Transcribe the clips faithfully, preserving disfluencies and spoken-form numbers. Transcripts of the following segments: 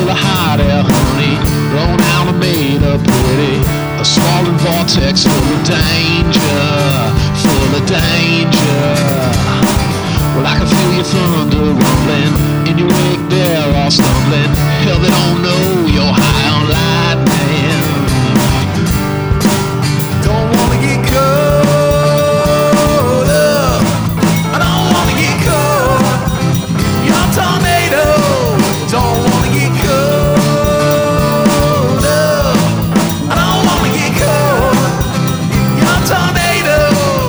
full of hot air, honey, blown out and made up pretty. A swollen vortex full of danger, full of danger. Well, I can feel your thunder rumbling, in your wake they're all stumbling. Hell, they don't know you're high on lightning. Don't wanna get caught up, I don't wanna get caught. You're a tornado, don't wanna get caught up, I don't wanna get caught. You're a tornado.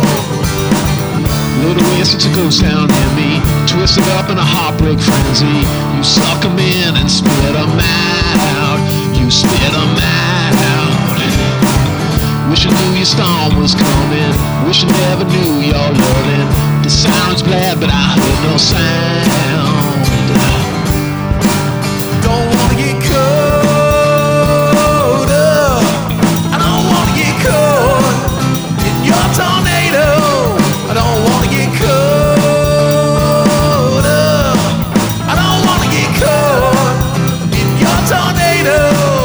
Little ways to go sound in me, twisted up in a heartbreak frenzy. You suck 'em in and spit 'em out, you spit 'em out. Wish you knew your storm was coming, wish you never knew your loving. The sound's glad but I heard no sound. Don't wanna get caught up, I don't wanna get caught in your tornado. I don't wanna get caught up, I don't wanna get caught in your tornado.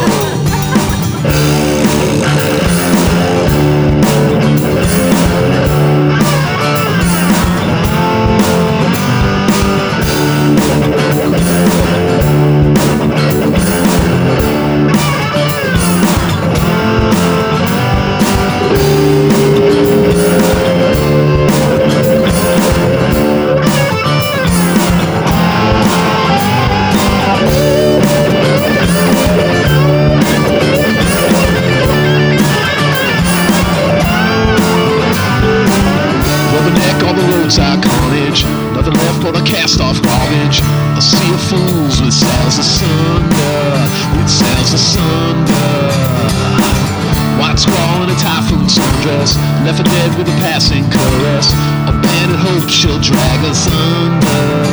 Are carnage, nothing left but a cast-off garbage. A sea of fools with sails asunder, with sails asunder. White squall in a typhoon sundress, left for dead with a passing caress. A bandit hope she'll drag us under.